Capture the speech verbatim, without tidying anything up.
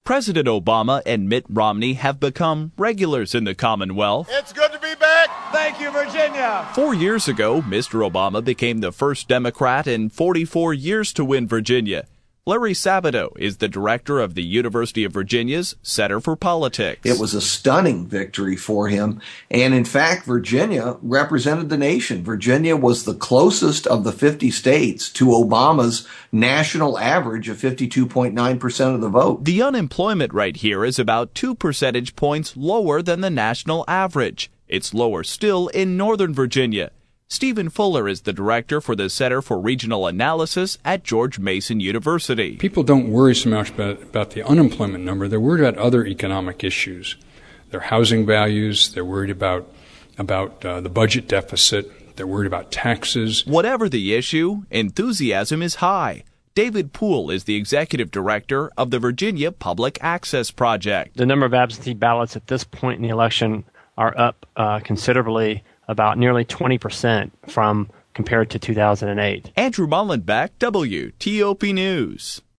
President Obama and Mitt Romney have become regulars in the Commonwealth. It's good to be back. Thank you, Virginia. Four years ago, Mister Obama became the first Democrat in forty-four years to win Virginia. Larry Sabato is the director of the University of Virginia's Center for Politics. It was a stunning victory for him. And in fact, Virginia represented the nation. Virginia was the closest of the fifty states to Obama's national average of fifty-two point nine percent of the vote. The unemployment rate here is about two percentage points lower than the national average. It's lower still in Northern Virginia. Stephen Fuller is the director for the Center for Regional Analysis at George Mason University. People don't worry so much about, about the unemployment number. They're worried about other economic issues. Their housing values. They're worried about, about uh, the budget deficit. They're worried about taxes. Whatever the issue, enthusiasm is high. David Poole is the executive director of the Virginia Public Access Project. The number of absentee ballots at this point in the election are up uh, considerably, about nearly twenty percent from compared to two thousand eight. Andrew Mullenbeck, W T O P News.